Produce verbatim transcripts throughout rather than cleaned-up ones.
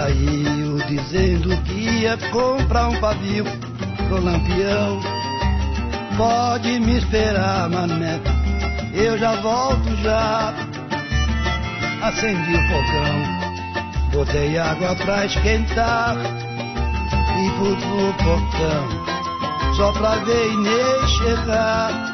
saiu dizendo que ia comprar um pavio pro Lampião. Pode me esperar, mané, eu já volto já. Acendi o fogão, botei água pra esquentar e fui pro portão só pra ver Inês chegar.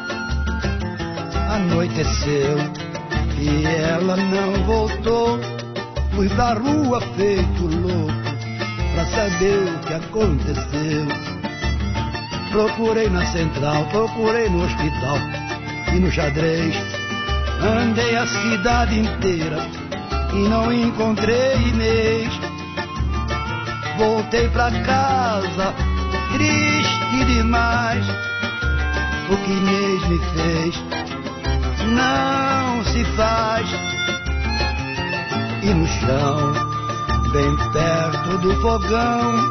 Anoiteceu e ela não voltou. Fui pra rua feito louco pra saber o que aconteceu. Procurei na central, procurei no hospital e no xadrez. Andei a cidade inteira e não encontrei Inês. Voltei pra casa, triste demais. O que Inês me fez não se faz. E no chão, bem perto do fogão,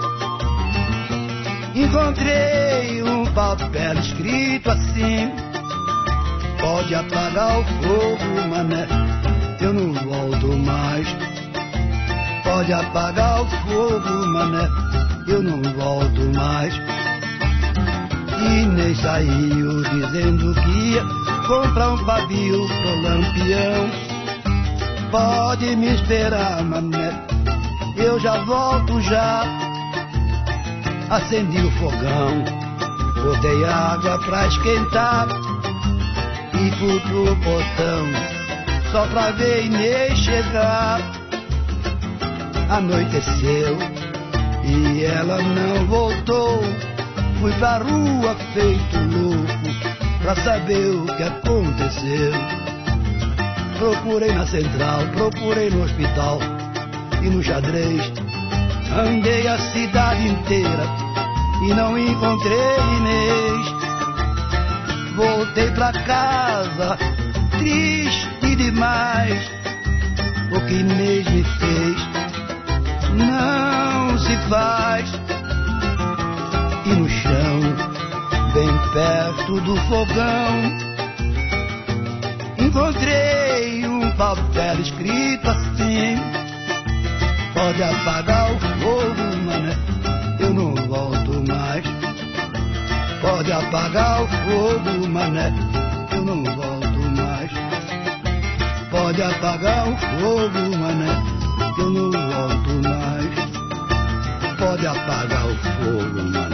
encontrei um papel escrito assim: pode apagar o fogo, mané, eu não volto mais. Pode apagar o fogo, mané, eu não volto mais. Inês saiu dizendo que ia comprar um pavio pro Lampião. Pode me esperar, mané, eu já volto já. Acendi o fogão, botei água pra esquentar e fui pro portão só pra ver Inês chegar. Anoiteceu e ela não voltou. Fui pra rua feito louco pra saber o que aconteceu. Procurei na central, procurei no hospital e no xadrez. Andei a cidade inteira e não encontrei Inês. Voltei pra casa, triste demais. O que Inês me fez não se faz. E no chão, bem perto do fogão, encontrei um papel escrito assim: pode apagar o fogo, mané, eu não volto mais. Pode apagar o fogo, mané, eu não volto mais. Pode apagar o fogo, mané, eu não volto mais. Pode apagar o fogo, mané.